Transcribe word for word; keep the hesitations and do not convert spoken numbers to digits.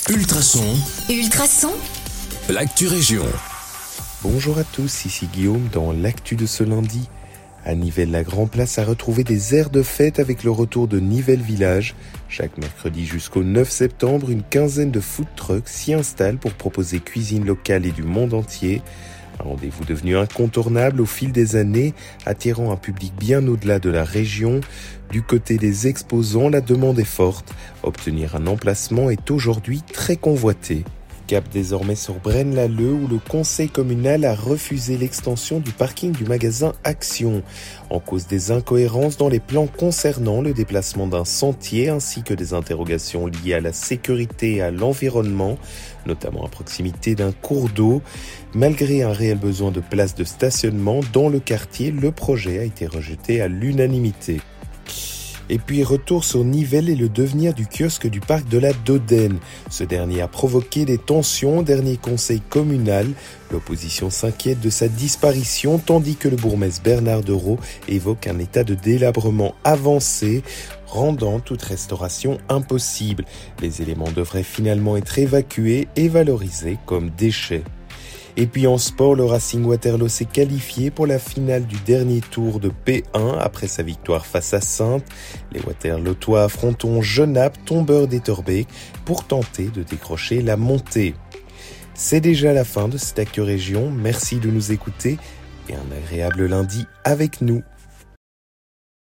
Ultrason. Ultrason. L'actu région. Bonjour à tous, ici Guillaume dans l'actu de ce lundi. À Nivelles, la Grand Place a retrouvé des airs de fête avec le retour de Nivelles Village. Chaque mercredi jusqu'au neuf septembre, une quinzaine de food trucks s'y installent pour proposer cuisine locale et du monde entier. Un rendez-vous devenu incontournable au fil des années, attirant un public bien au-delà de la région. Du côté des exposants, la demande est forte. Obtenir un emplacement est aujourd'hui très convoité. Cap désormais sur Braine-l'Alleud où le conseil communal a refusé l'extension du parking du magasin Action, en cause des incohérences dans les plans concernant le déplacement d'un sentier ainsi que des interrogations liées à la sécurité et à l'environnement, notamment à proximité d'un cours d'eau. Malgré un réel besoin de places de stationnement dans le quartier, le projet a été rejeté à l'unanimité. Et puis retour sur Nivelles et le devenir du kiosque du parc de la Dodène. Ce dernier a provoqué des tensions au dernier conseil communal. L'opposition s'inquiète de sa disparition tandis que le bourgmestre Bernard Dereau évoque un état de délabrement avancé, rendant toute restauration impossible. Les éléments devraient finalement être évacués et valorisés comme déchets. Et puis en sport, le Racing Waterloo s'est qualifié pour la finale du dernier tour de P un après sa victoire face à Saintes. Les Waterlootois affronteront Genappe, tombeur d'Etterbeek, pour tenter de décrocher la montée. C'est déjà la fin de cette Actu Région. Merci de nous écouter et un agréable lundi avec nous.